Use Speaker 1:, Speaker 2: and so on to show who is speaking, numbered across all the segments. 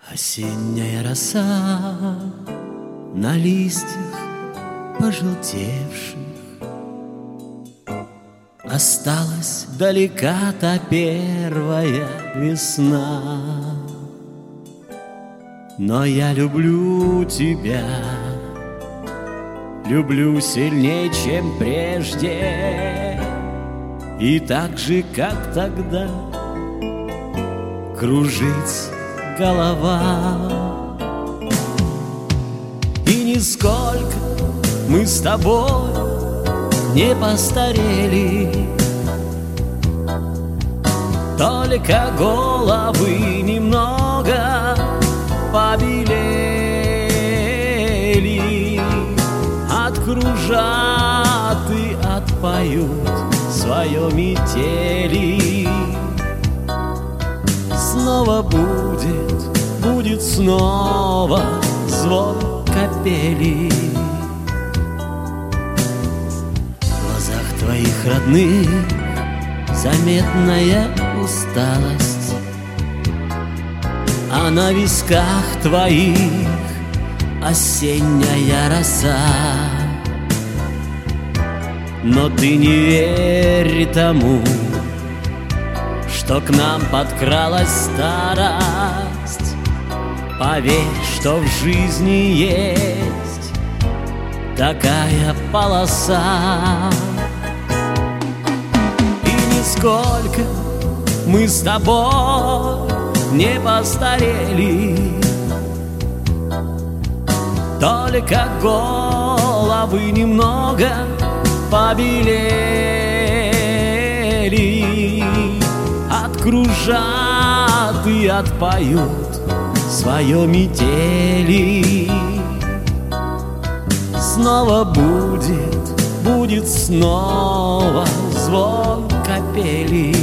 Speaker 1: Осенняя роса на листьях пожелтевших, осталась далека та первая весна. Но я люблю тебя, люблю сильнее, чем прежде, и так же, как тогда, кружится голова. И нисколько мы с тобой не постарели, только головы немного побелели. Откружат и отпоют свое метели. Снова будет снова звон капели. В глазах твоих родных заметная усталость, а на висках твоих осенняя роса. Но ты не верь тому, что к нам подкралась старость. Поверь, что в жизни есть такая полоса. И нисколько мы с тобой не постарели, только головы немного побелели. Откружат и отпоют свое метели. Снова будет снова звон капели.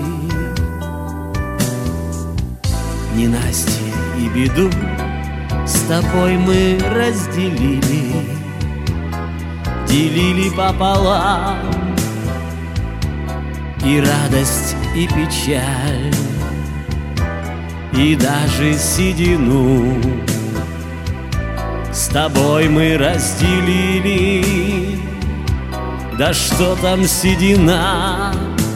Speaker 1: Ненастье и беду с тобой мы разделили, делили пополам и радость, и печаль, и даже седину. С тобой мы разделили, да что там седина,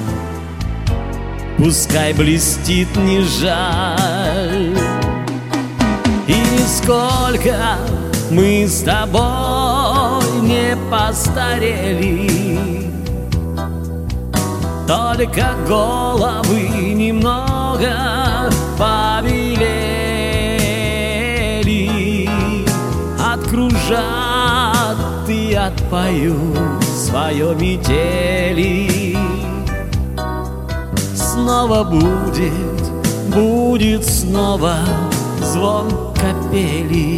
Speaker 1: пускай блестит, не жаль. И нисколько мы с тобой не постарели, только головы немного побелели. Откружат и отпоют свое метели. Снова будет снова звон капели.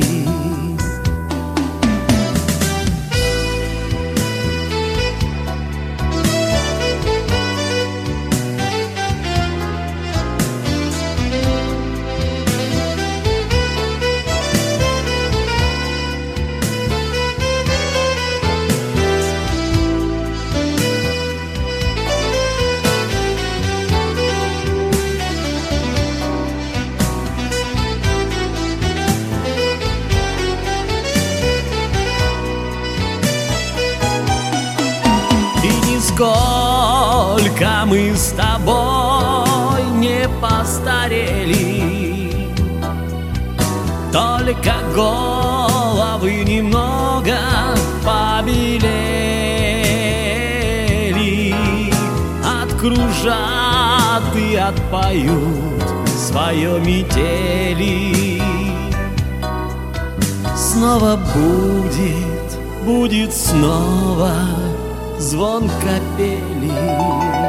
Speaker 1: Сколько мы с тобой не постарели, только головы немного побелели. Откружат и отпоют свое метели. Снова будет снова звон капели.